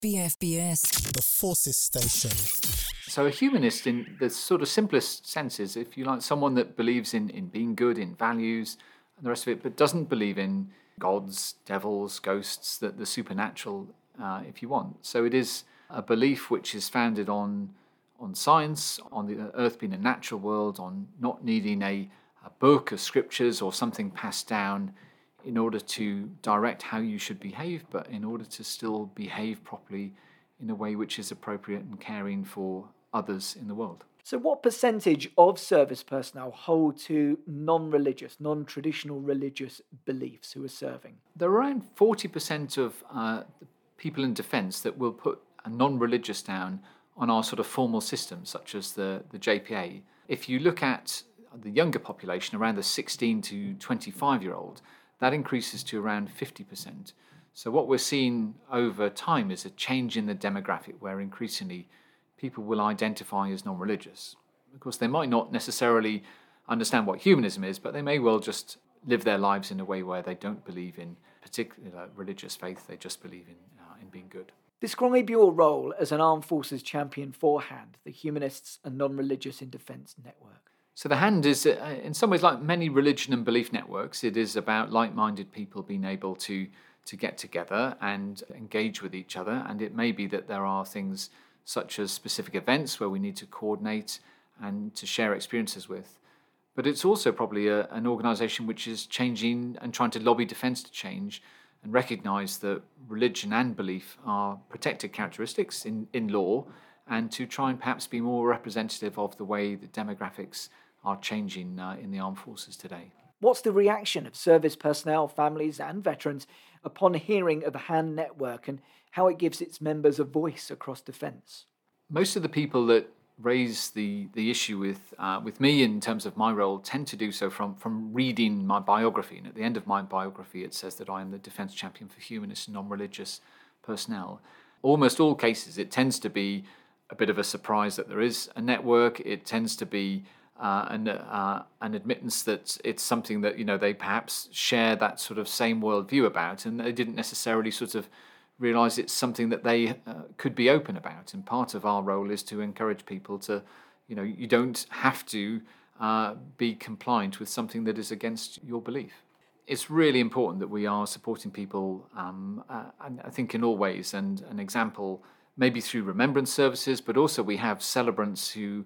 BFBS. The Forces Station. So a humanist in the sort of simplest sense is, if you like, someone that believes in being good, in values and the rest of it, but doesn't believe in gods, devils, ghosts, the supernatural, if you want. So it is a belief which is founded on science, on the earth being a natural world, on not needing a book, of scriptures or something passed down in order to direct how you should behave, but in order to still behave properly in a way which is appropriate and caring for others in the world. So what percentage of service personnel hold to non-religious, non-traditional religious beliefs who are serving? There are around 40% of people in defence that will put a non-religious down on our sort of formal systems, such as the JPA. If you look at the younger population, around the 16 to 25-year-old, that increases to around 50%. So what we're seeing over time is a change in the demographic where increasingly people will identify as non-religious. Of course, they might not necessarily understand what humanism is, but they may well just live their lives in a way where they don't believe in particular religious faith, they just believe in being good. Describe your role as an armed forces champion for HAND, the Humanists and Non-Religious in Defence Network. So the HAND is, in some ways, like many religion and belief networks. It is about like-minded people being able to get together and engage with each other. And it may be that there are things such as specific events where we need to coordinate and to share experiences with. But it's also probably an organisation which is changing and trying to lobby defence to change and recognise that religion and belief are protected characteristics in law, and to try and perhaps be more representative of the way that demographics are changing in the armed forces today. What's the reaction of service personnel, families and veterans upon hearing of the HAND network and how it gives its members a voice across defence? Most of the people that raise the issue with me in terms of my role tend to do so from reading my biography. And at the end of my biography, it says that I am the Defence Champion for Humanist and Non-Religious Personnel. Almost all cases, it tends to be a bit of a surprise that there is a network. It tends to be an admittance that it's something that they perhaps share that sort of same worldview about, and they didn't necessarily sort of realise it's something that they could be open about. And part of our role is to encourage people to, you don't have to be compliant with something that is against your belief. It's really important that we are supporting people, and I think in all ways, and an example maybe through remembrance services, but also we have celebrants who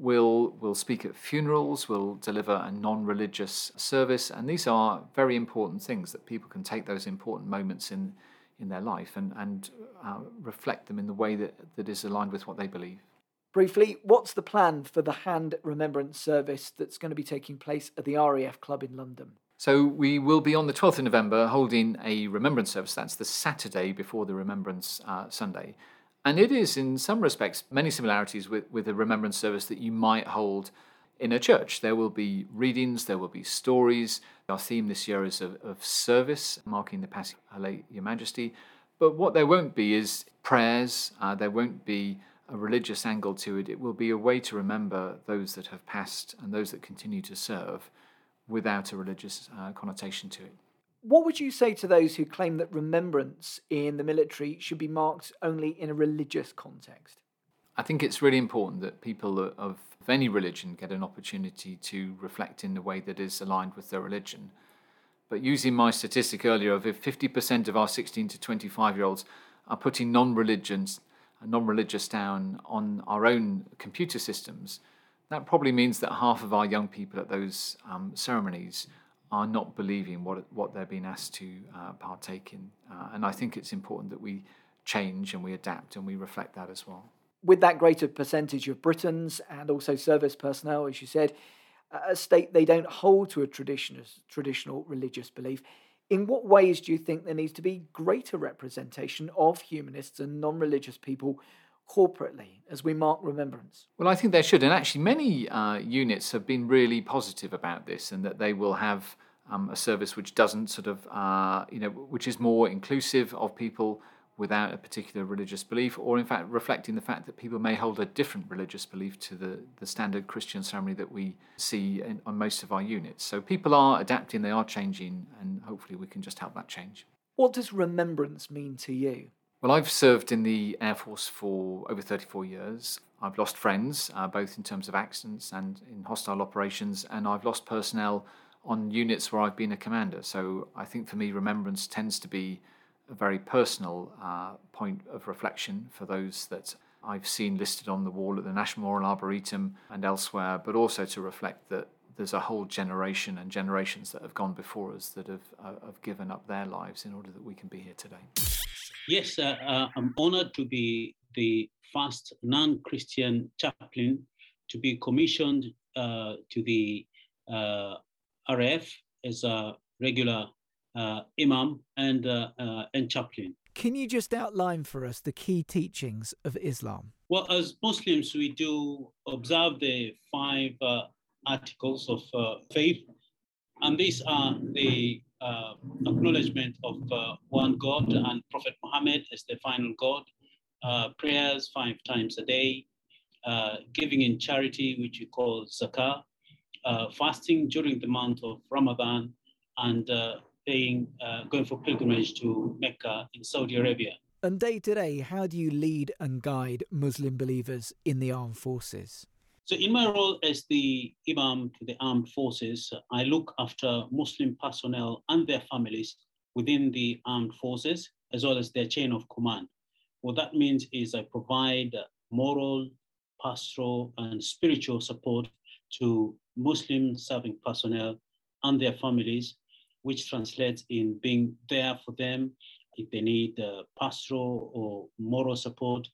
will speak at funerals, will deliver a non-religious service, and these are very important things that people can take those important moments in their life and reflect them in the way that is aligned with what they believe. Briefly, what's the plan for the HAND Remembrance Service that's going to be taking place at the RAF Club in London? So we will be on the 12th of November holding a remembrance service. That's the Saturday before the Remembrance Sunday. And it is, in some respects, many similarities with a remembrance service that you might hold in a church. There will be readings, there will be stories. Our theme this year is of service, marking the passing of Her late Your Majesty. But what there won't be is prayers, there won't be a religious angle to it. It will be a way to remember those that have passed and those that continue to serve without a religious connotation to it. What would you say to those who claim that remembrance in the military should be marked only in a religious context? I think it's really important that people of any religion get an opportunity to reflect in the way that is aligned with their religion. But using my statistic earlier of if 50% of our 16 to 25-year-olds are putting non-religious down on our own computer systems, that probably means that half of our young people at those ceremonies are not believing what they're being asked to partake in. And I think it's important that we change and we adapt and we reflect that as well. With that greater percentage of Britons and also service personnel, as you said, state they don't hold to a traditional religious belief, in what ways do you think there needs to be greater representation of humanists and non-religious people corporately as we mark remembrance? Well, I think there should. And actually many units have been really positive about this, and that they will have a service which doesn't sort of, which is more inclusive of people without a particular religious belief, or in fact reflecting the fact that people may hold a different religious belief to the standard Christian ceremony that we see on most of our units. So people are adapting, they are changing, and hopefully we can just help that change. What does remembrance mean to you? Well, I've served in the Air Force for over 34 years. I've lost friends, both in terms of accidents and in hostile operations, and I've lost personnel on units where I've been a commander. So I think for me, remembrance tends to be a very personal point of reflection for those that I've seen listed on the wall at the National Memorial Arboretum and elsewhere, but also to reflect that there's a whole generation and generations that have gone before us that have given up their lives in order that we can be here today. Yes, I'm honored to be the first non-Christian chaplain to be commissioned to the RF as a regular imam and chaplain. Can you just outline for us the key teachings of Islam? Well, as Muslims, we do observe the 5 articles of faith, and these are the acknowledgement of one God and Prophet Muhammad as the final God, prayers 5 times a day, giving in charity, which we call zakah, fasting during the month of Ramadan, and going for pilgrimage to Mecca in Saudi Arabia. And day to day, how do you lead and guide Muslim believers in the armed forces? So in my role as the Imam to the armed forces, I look after Muslim personnel and their families within the armed forces, as well as their chain of command. What that means is I provide moral, pastoral, and spiritual support to Muslim serving personnel and their families, which translates in being there for them if they need pastoral or moral support,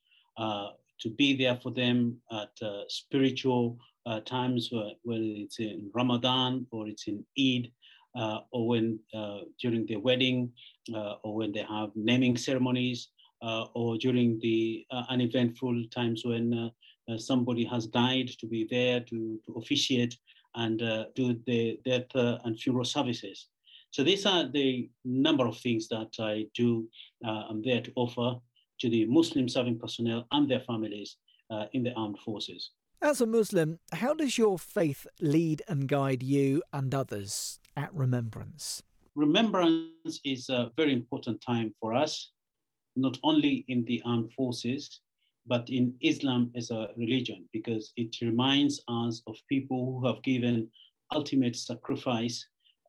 to be there for them at spiritual times, whether it's in Ramadan or it's in Eid, or when during their wedding, or when they have naming ceremonies, or during the uneventful times when somebody has died, to be there to officiate and do the death and funeral services. So these are the number of things that I do. I'm there to offer to the Muslim serving personnel and their families in the armed forces. As a Muslim, how does your faith lead and guide you and others at Remembrance? Remembrance is a very important time for us, not only in the armed forces, but in Islam as a religion, because it reminds us of people who have given ultimate sacrifice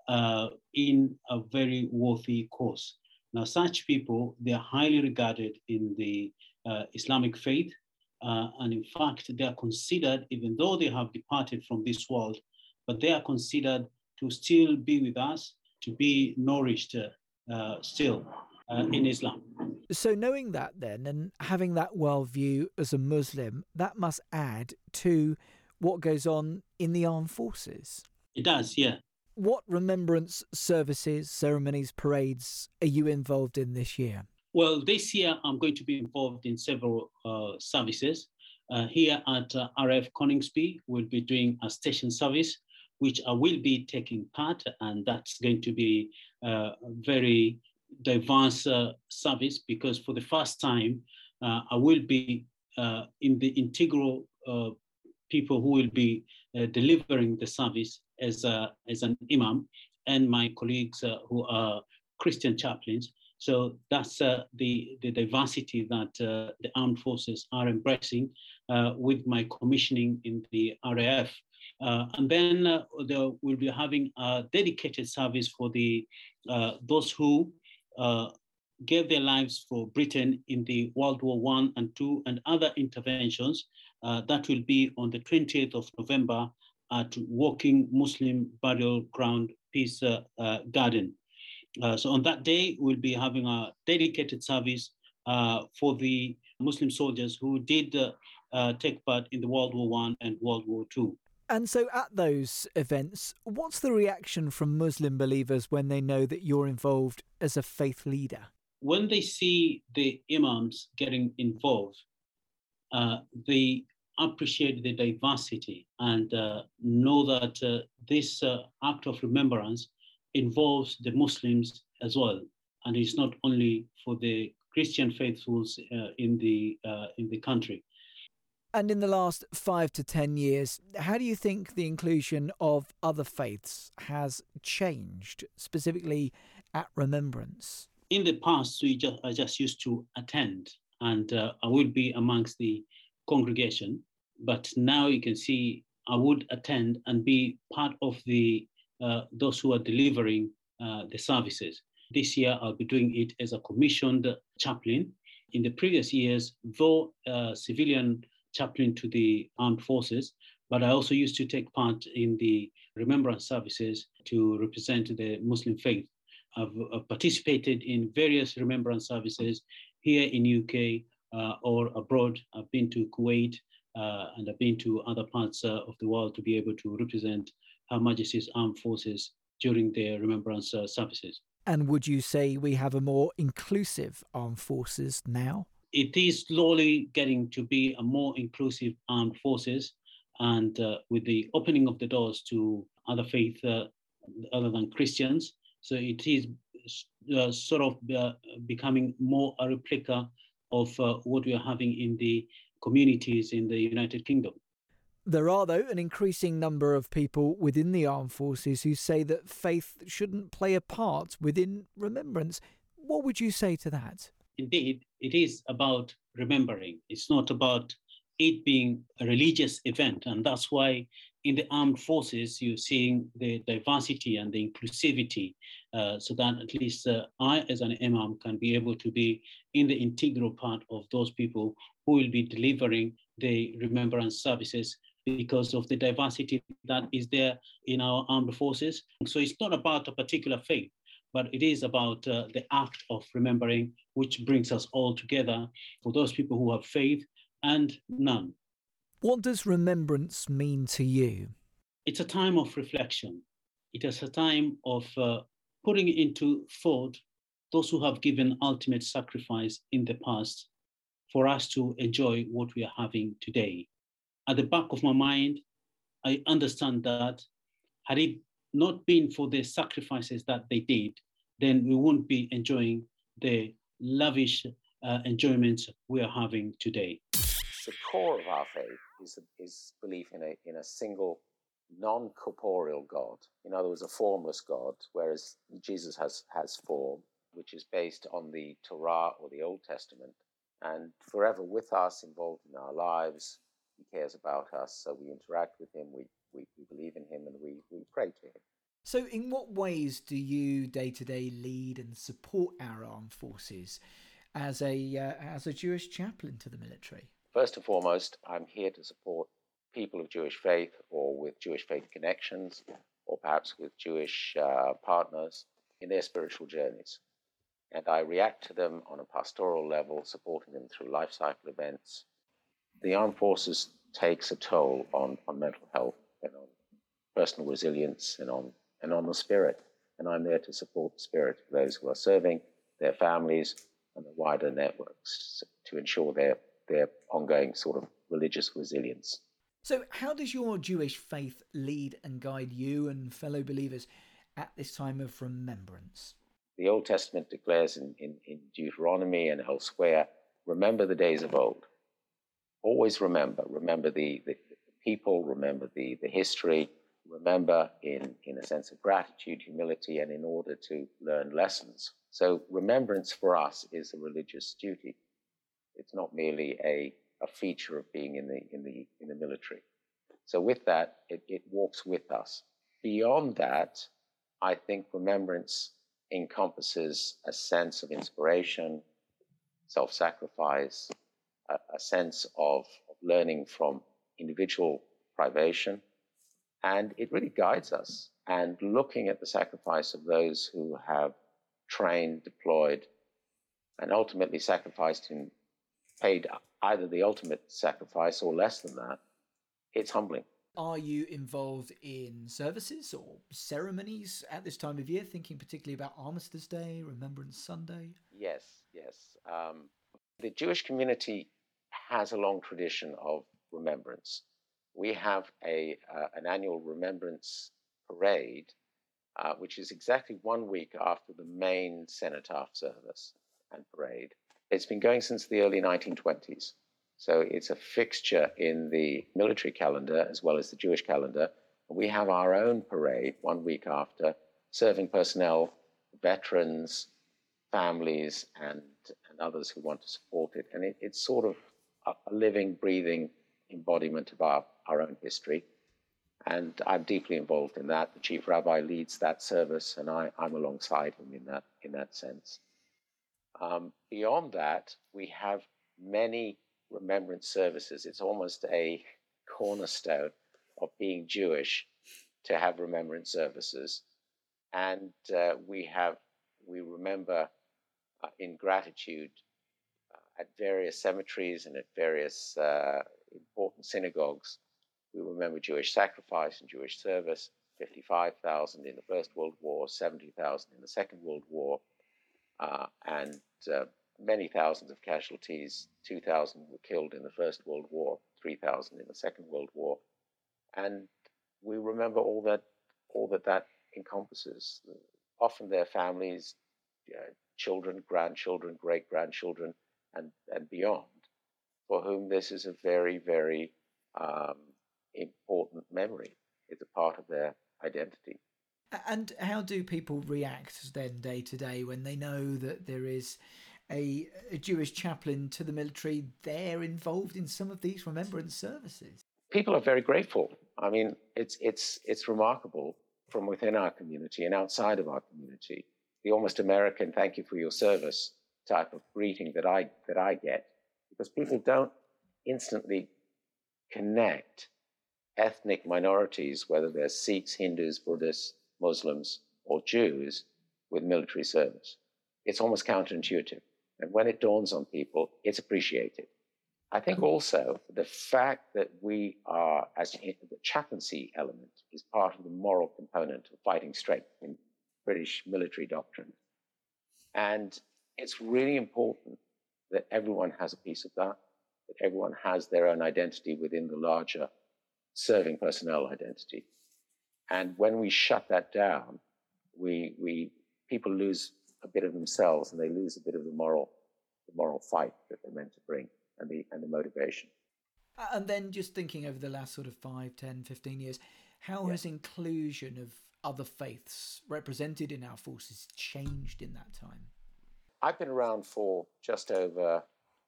in a very worthy cause. Now, such people, they are highly regarded in the Islamic faith. And in fact, they are considered, even though they have departed from this world, but they are considered to still be with us, to be nourished still in Islam. So knowing that then, and having that worldview as a Muslim, that must add to what goes on in the armed forces. It does, yeah. What remembrance services, ceremonies, parades are you involved in this year? Well, this year I'm going to be involved in several services. Here at RF Coningsby, we'll be doing a station service, which I will be taking part, and that's going to be a very diverse service, because for the first time, I will be in the integral people who will be delivering the service as an imam, and my colleagues who are Christian chaplains. So that's the diversity that the armed forces are embracing with my commissioning in the RAF. And then we'll be having a dedicated service for the those who gave their lives for Britain in the World War I and II and other interventions. That will be on the 20th of November at Woking Muslim Burial Ground Peace Garden. So on that day, we'll be having a dedicated service for the Muslim soldiers who did take part in the World War I and World War II. And so at those events, what's the reaction from Muslim believers when they know that you're involved as a faith leader? When they see the imams getting involved, they appreciate the diversity and know that this act of remembrance involves the Muslims as well, and it's not only for the Christian faithfuls in the country. And in the last 5 to 10 years, how do you think the inclusion of other faiths has changed, specifically at Remembrance? In the past, I just used to attend, and I would be amongst the congregation. But now you can see I would attend and be part of the those who are delivering the services. This year, I'll be doing it as a commissioned chaplain. In the previous years, though civilian chaplain to the armed forces, but I also used to take part in the remembrance services to represent the Muslim faith. I've participated in various remembrance services here in UK or abroad. I've been to Kuwait and I've been to other parts of the world to be able to represent Her Majesty's Armed Forces during their remembrance services. And would you say we have a more inclusive armed forces now? It is slowly getting to be a more inclusive armed forces, and with the opening of the doors to other faiths other than Christians, so it is sort of becoming more a replica of what we are having in the communities in the United Kingdom. There are, though, an increasing number of people within the armed forces who say that faith shouldn't play a part within remembrance. What would you say to that? Indeed, it is about remembering. It's not about it being a religious event. And that's why in the armed forces, you're seeing the diversity and the inclusivity so that at least I, as an imam, can be able to be in the integral part of those people who will be delivering the remembrance services because of the diversity that is there in our armed forces. So it's not about a particular faith, but it is about the act of remembering, which brings us all together for those people who have faith and none. What does remembrance mean to you? It's a time of reflection. It is a time of putting into thought those who have given ultimate sacrifice in the past for us to enjoy what we are having today. At the back of my mind, I understand that had it not been for the sacrifices that they did, then we wouldn't be enjoying the lavish enjoyments we are having today. The core of our faith is belief in a single non-corporeal God. In other words, a formless God, whereas Jesus has form, which is based on the Torah or the Old Testament, and forever with us, involved in our lives. He cares about us, so we interact with him, we believe in him, and we pray to him. So in what ways do you day-to-day lead and support our armed forces as a Jewish chaplain to the military? First and foremost, I'm here to support people of Jewish faith or with Jewish faith connections, or perhaps with Jewish partners in their spiritual journeys. And I react to them on a pastoral level, supporting them through life cycle events. The armed forces takes a toll on mental health and on personal resilience and on the spirit. And I'm there to support the spirit of those who are serving, their families, and the wider networks to ensure their ongoing sort of religious resilience. So how does your Jewish faith lead and guide you and fellow believers at this time of remembrance? The Old Testament declares in Deuteronomy and elsewhere, remember the days of old. Always remember the people, remember the history, remember in a sense of gratitude, humility, and in order to learn lessons. So remembrance for us is a religious duty. It's not merely a feature of being in the military. So with that, it walks with us. Beyond that, I think remembrance encompasses a sense of inspiration, self-sacrifice, a sense of learning from individual privation, and it really guides us. And looking at the sacrifice of those who have trained, deployed, and ultimately sacrificed and paid either the ultimate sacrifice or less than that, it's humbling. Are you involved in services or ceremonies at this time of year, thinking particularly about Armistice Day, Remembrance Sunday? Yes. The Jewish community has a long tradition of remembrance. We have an annual remembrance parade, which is exactly 1 week after the main cenotaph service and parade. It's been going since the early 1920s. So it's a fixture in the military calendar as well as the Jewish calendar. We have our own parade 1 week after, serving personnel, veterans, families and others who want to support it. And it's sort of a living, breathing embodiment of our own history. And I'm deeply involved in that. The chief rabbi leads that service, and I'm alongside him in that sense. Beyond that, we have many remembrance services. It's almost a cornerstone of being Jewish to have remembrance services. And we remember in gratitude at various cemeteries and at various important synagogues. We remember Jewish sacrifice and Jewish service, 55,000 in the First World War, 70,000 in the Second World War, and many thousands of casualties. 2,000 were killed in the First World War, 3,000 in the Second World War. And we remember all that encompasses. Often their families, children, grandchildren, great-grandchildren, and beyond, for whom this is a very, very important memory. It's a part of their identity. And how do people react then day to day when they know that there is a Jewish chaplain to the military there involved in some of these remembrance services? People are very grateful. I mean, it's remarkable from within our community and outside of our community. The almost American "thank you for your service" type of greeting that I get, because people don't instantly connect ethnic minorities, whether they're Sikhs, Hindus, Buddhists, Muslims, or Jews, with military service. It's almost counterintuitive. And when it dawns on people, it's appreciated. I think also the fact that we are, as the chaplaincy element, is part of the moral component of fighting straight in British military doctrine. And it's really important that everyone has a piece of that everyone has their own identity within the larger serving personnel identity. And when we shut that down, people lose a bit of themselves, and they lose a bit of the moral fight that they're meant to bring, and the motivation. And then just thinking over the last sort of 5, 10, 15 years, how has inclusion of other faiths represented in our forces changed in that time? I've been around for just over,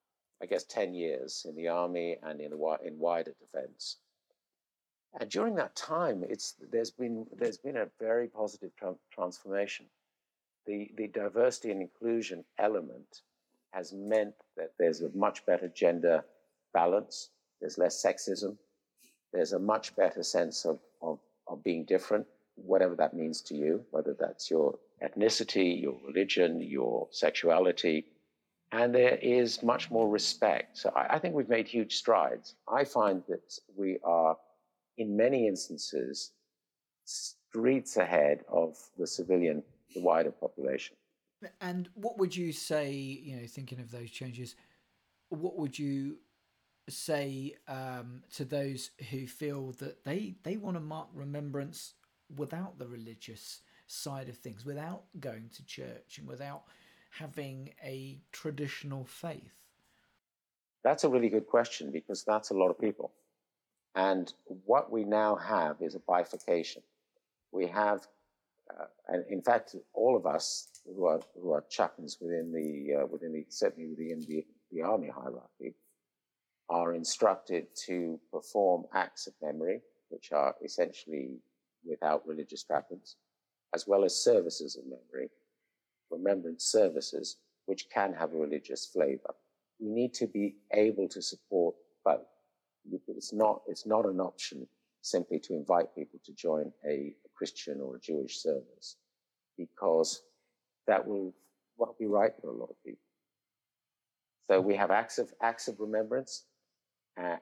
10 years in the army and in wider defence. And during that time, there's been a very positive transformation. The diversity and inclusion element has meant that there's a much better gender balance. There's less sexism. There's a much better sense of being different, whatever that means to you, whether that's your ethnicity, your religion, your sexuality. And there is much more respect. So I think we've made huge strides. I find that we are, in many instances, streets ahead of the wider population. And what would you say, thinking of those changes, what would you say to those who feel that they want to mark remembrance without the religious side of things, without going to church and without having a traditional faith? That's a really good question, because that's a lot of people. And what we now have is a bifurcation. We have, and in fact, all of us who are chaplains certainly within the army hierarchy, are instructed to perform acts of memory, which are essentially without religious trappings, as well as services of memory, remembrance services, which can have a religious flavor. We need to be able to support both. It's not an option simply to invite people to join a Christian or a Jewish service, because that won't be right for a lot of people. So we have acts of remembrance and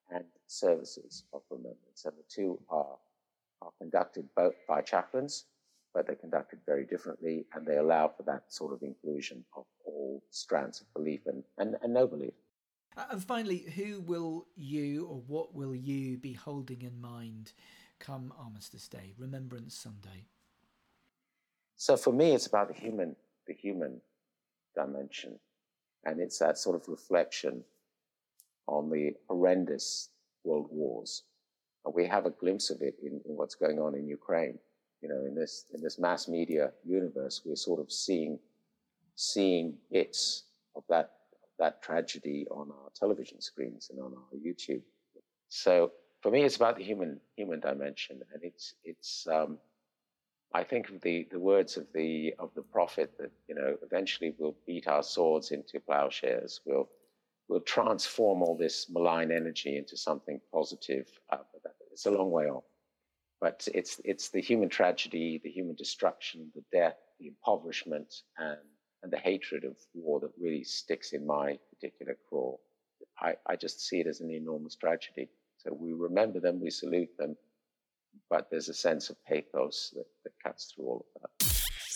services of remembrance, and the two are conducted both by chaplains, but they're conducted very differently, and they allow for that sort of inclusion of all strands of belief and no belief. And finally, who will you, or what will you be holding in mind come Armistice Day, Remembrance Sunday? So for me, it's about the human dimension, and it's that sort of reflection on the horrendous world wars. And we have a glimpse of it in what's going on in Ukraine. In this mass media universe, we're sort of seeing seeing bits of that tragedy on our television screens and on our YouTube. So for me, it's about the human dimension, and it's I think of the words of the prophet that, you know, eventually we'll beat our swords into plowshares. We'll transform all this malign energy into something positive. It's a long way off, but it's the human tragedy, the human destruction, the death, the impoverishment, and the hatred of war that really sticks in my particular craw. I just see it as an enormous tragedy. So we remember them, we salute them, but there's a sense of pathos that cuts through all of that.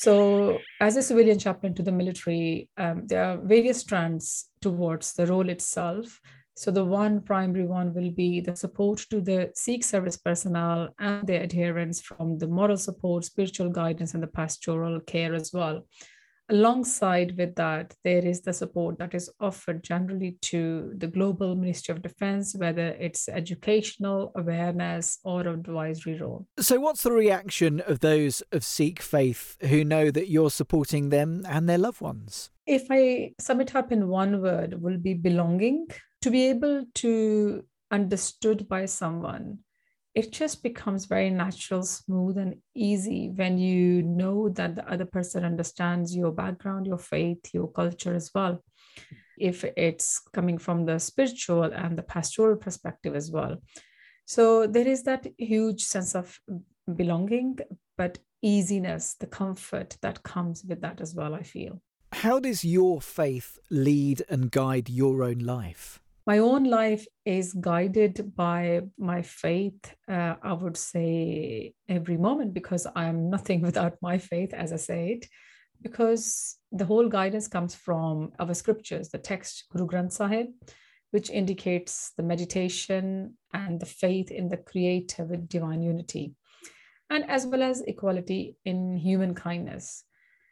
So as a civilian chaplain to the military, there are various strands towards the role itself. So the one primary one will be the support to the Sikh service personnel and their adherents, from the moral support, spiritual guidance, and the pastoral care as well. Alongside with that, there is the support that is offered generally to the Global Ministry of Defense, whether it's educational, awareness, or advisory role. So what's the reaction of those of Sikh faith who know that you're supporting them and their loved ones? If I sum it up in one word, will be belonging. To be able to understood by someone, it just becomes very natural, smooth, and easy when you know that the other person understands your background, your faith, your culture as well. If it's coming from the spiritual and the pastoral perspective as well. So there is that huge sense of belonging, but easiness, the comfort that comes with that as well, I feel. How does your faith lead and guide your own life? My own life is guided by my faith, I would say, every moment, because I am nothing without my faith, as I said, because the whole guidance comes from our scriptures, the text, Guru Granth Sahib, which indicates the meditation and the faith in the creator with divine unity, and as well as equality in human kindness.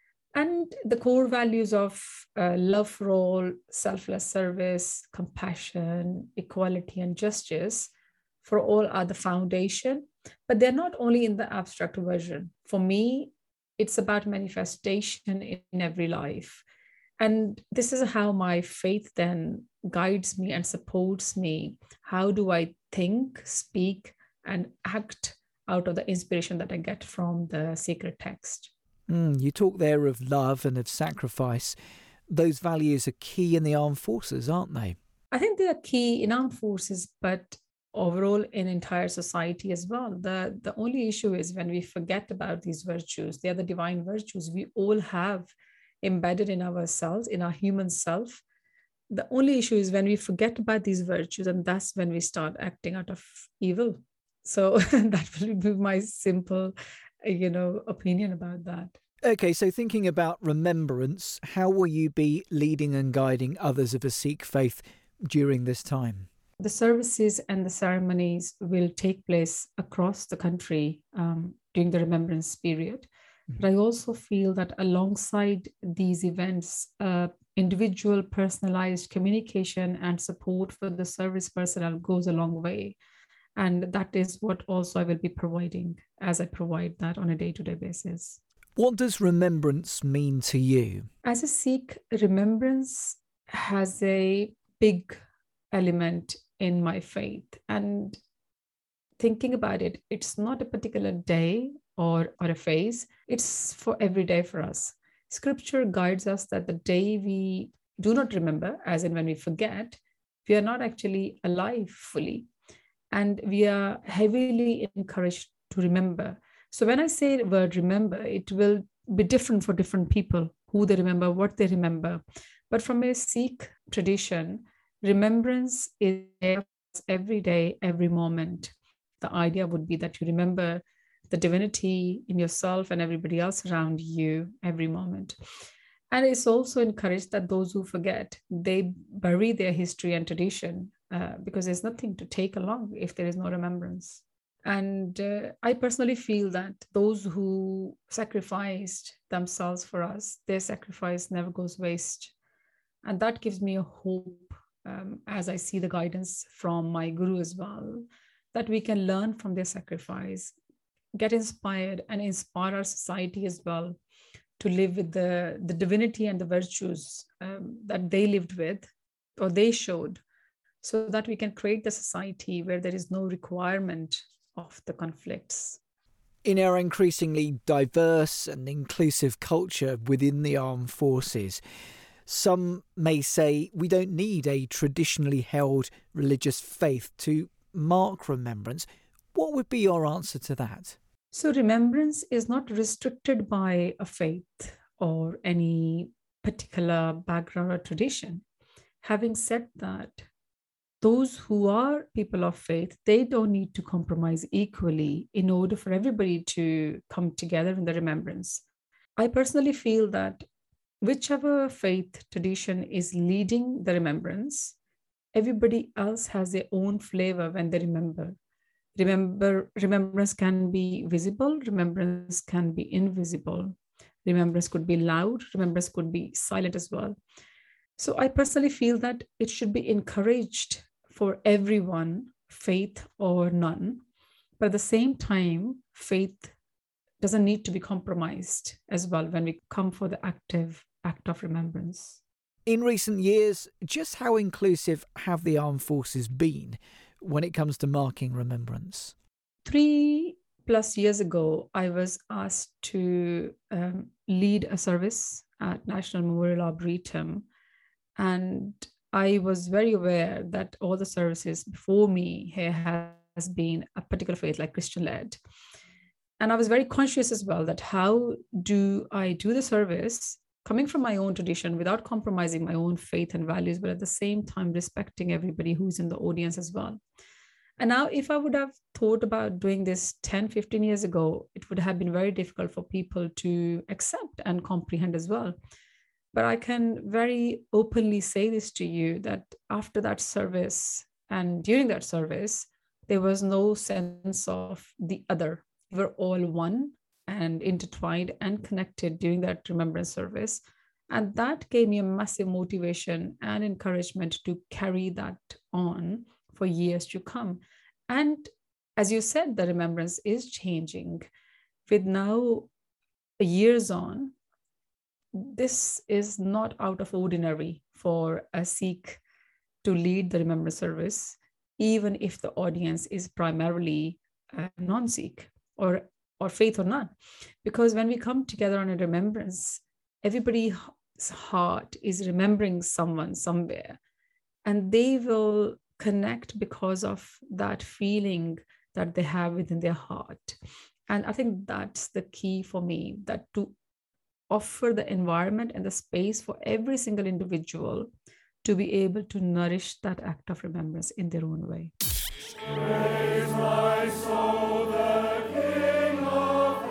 And the core values of love for all, selfless service, compassion, equality, and justice for all are the foundation. But they're not only in the abstract version. For me, it's about manifestation in every life. And this is how my faith then guides me and supports me. How do I think, speak, and act out of the inspiration that I get from the sacred text? You talk there of love and of sacrifice. Those values are key in the armed forces, aren't they? I think they are key in armed forces, but overall in entire society as well. The only issue is when we forget about these virtues. They are the divine virtues we all have embedded in ourselves, in our human self. The only issue is when we forget about these virtues, and that's when we start acting out of evil. So that will be my simple opinion about that. Okay, so thinking about remembrance, how will you be leading and guiding others of a Sikh faith during this time? The services and the ceremonies will take place across the country during the remembrance period. But I also feel that alongside these events, individual personalized communication and support for the service personnel goes a long way. And that is what also I will be providing as I provide that on a day-to-day basis. What does remembrance mean to you? As a Sikh, remembrance has a big element in my faith. And thinking about it, it's not a particular day or a phase. It's for every day for us. Scripture guides us that the day we do not remember, as in when we forget, we are not actually alive fully. And we are heavily encouraged to remember. So when I say the word remember, it will be different for different people, who they remember, what they remember. But from a Sikh tradition, remembrance is every day, every moment. The idea would be that you remember the divinity in yourself and everybody else around you every moment. And it's also encouraged that those who forget, they bury their history and tradition because there's nothing to take along if there is no remembrance. And I personally feel that those who sacrificed themselves for us, their sacrifice never goes waste. And that gives me a hope as I see the guidance from my guru as well, that we can learn from their sacrifice, get inspired and inspire our society as well to live with the divinity and the virtues that they lived with or they showed, so that we can create the society where there is no requirement of the conflicts. In our increasingly diverse and inclusive culture within the armed forces, some may say we don't need a traditionally held religious faith to mark remembrance. What would be your answer to that? So remembrance is not restricted by a faith or any particular background or tradition. Having said that, those who are people of faith, they don't need to compromise equally in order for everybody to come together in the remembrance. I personally feel that whichever faith tradition is leading the remembrance, everybody else has their own flavor when they remember. Remembrance can be visible, remembrance can be invisible. Remembrance could be loud, remembrance could be silent as well. So I personally feel that it should be encouraged for everyone, faith or none. But at the same time, faith doesn't need to be compromised as well when we come for the active act of remembrance. In recent years, just how inclusive have the armed forces been when it comes to marking remembrance? 3+ years ago, I was asked to lead a service at National Memorial Arboretum, and I was very aware that all the services before me here has been a particular faith, like Christian-led. And I was very conscious as well that how do I do the service coming from my own tradition without compromising my own faith and values, but at the same time respecting everybody who's in the audience as well. And now if I would have thought about doing this 10-15 years ago, it would have been very difficult for people to accept and comprehend as well. But I can very openly say this to you, that after that service and during that service, there was no sense of the other. We were all one and intertwined and connected during that remembrance service. And that gave me a massive motivation and encouragement to carry that on for years to come. And as you said, the remembrance is changing. With now years on, this is not out of ordinary for a Sikh to lead the remembrance service, even if the audience is primarily non-Sikh or faith or not. Because when we come together on a remembrance, everybody's heart is remembering someone somewhere, and they will connect because of that feeling that they have within their heart. And I think that's the key for me, that to offer the environment and the space for every single individual to be able to nourish that act of remembrance in their own way. Praise my soul, the King of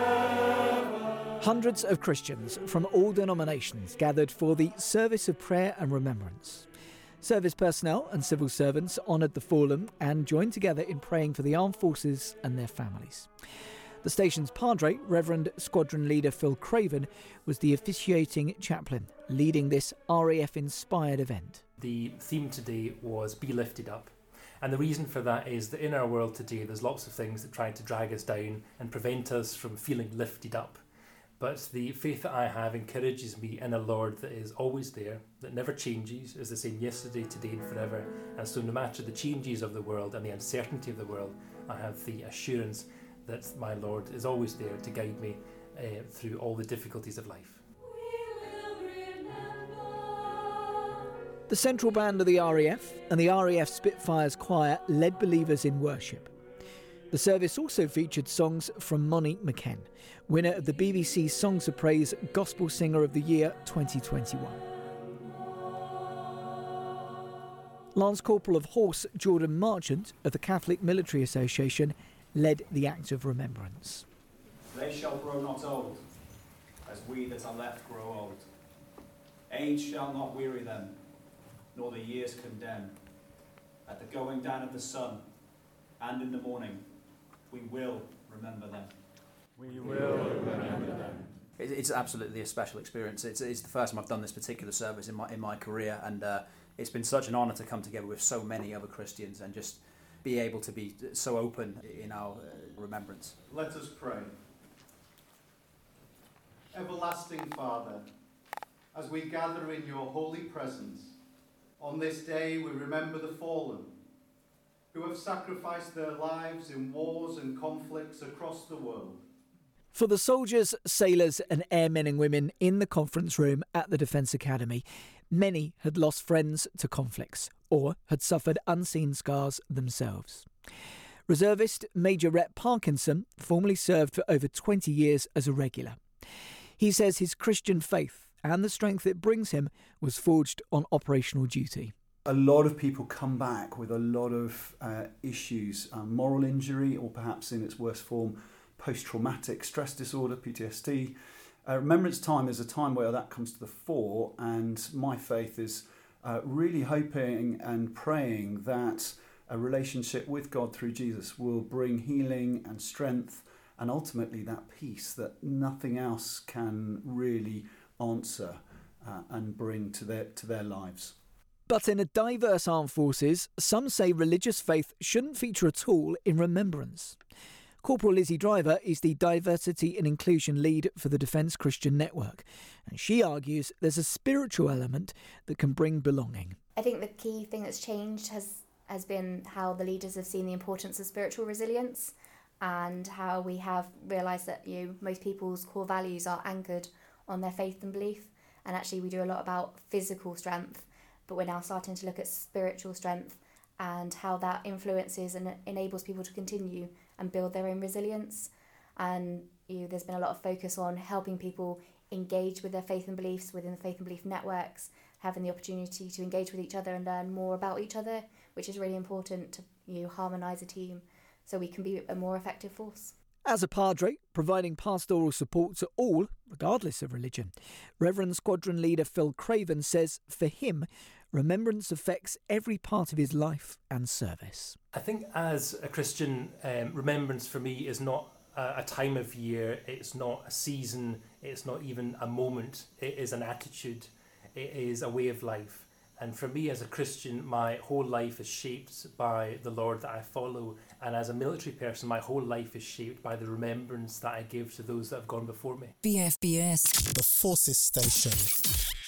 heaven. Hundreds of Christians from all denominations gathered for the service of prayer and remembrance. Service personnel and civil servants honoured the fallen and joined together in praying for the armed forces and their families. The station's padre, Reverend Squadron Leader Phil Craven, was the officiating chaplain, leading this RAF-inspired event. The theme today was Be Lifted Up. And the reason for that is that in our world today, there's lots of things that try to drag us down and prevent us from feeling lifted up. But the faith that I have encourages me in a Lord that is always there, that never changes, is the same yesterday, today and forever. And so no matter the changes of the world and the uncertainty of the world, I have the assurance that my Lord is always there to guide me through all the difficulties of life. The central band of the RAF and the RAF Spitfires Choir led believers in worship. The service also featured songs from Monique McKen, winner of the BBC Songs of Praise Gospel Singer of the Year 2021. Lance Corporal of Horse Jordan Marchant of the Catholic Military Association led the act of remembrance. They shall grow not old, as we that are left grow old. Age shall not weary them, nor the years condemn. At the going down of the sun, and in the morning, we will remember them. We will remember them. It's absolutely a special experience. It's the first time I've done this particular service in my career, and it's been such an honour to come together with so many other Christians and just be able to be so open in our remembrance. Let us pray. Everlasting Father, as we gather in your holy presence, on this day we remember the fallen, who have sacrificed their lives in wars and conflicts across the world. For the soldiers, sailors and airmen and women in the conference room at the Defence Academy, many had lost friends to conflicts or had suffered unseen scars themselves. Reservist Major Rhett Parkinson formerly served for over 20 years as a regular. He says his Christian faith and the strength it brings him was forged on operational duty. A lot of people come back with a lot of issues, moral injury, or perhaps in its worst form, post-traumatic stress disorder, PTSD. Remembrance time is a time where that comes to the fore, and my faith is really hoping and praying that a relationship with God through Jesus will bring healing and strength and ultimately that peace that nothing else can really answer and bring to their lives. But in a diverse armed forces, some say religious faith shouldn't feature at all in remembrance. Corporal Lizzie Driver is the Diversity and Inclusion Lead for the Defence Christian Network, and she argues there's a spiritual element that can bring belonging. I think the key thing that's changed has been how the leaders have seen the importance of spiritual resilience, and how we have realised that most people's core values are anchored on their faith and belief, and actually we do a lot about physical strength, but we're now starting to look at spiritual strength and how that influences and enables people to continue and build their own resilience. And there's been a lot of focus on helping people engage with their faith and beliefs within the faith and belief networks, having the opportunity to engage with each other and learn more about each other, which is really important to harmonise a team so we can be a more effective force. As a padre, providing pastoral support to all, regardless of religion, Reverend Squadron Leader Phil Craven says for him, remembrance affects every part of his life and service. I think as a Christian, remembrance for me is not a time of year, it's not a season, it's not even a moment, it is an attitude, it is a way of life. And for me as a Christian, my whole life is shaped by the Lord that I follow. And as a military person, my whole life is shaped by the remembrance that I give to those that have gone before me. BFBS, the Forces Station.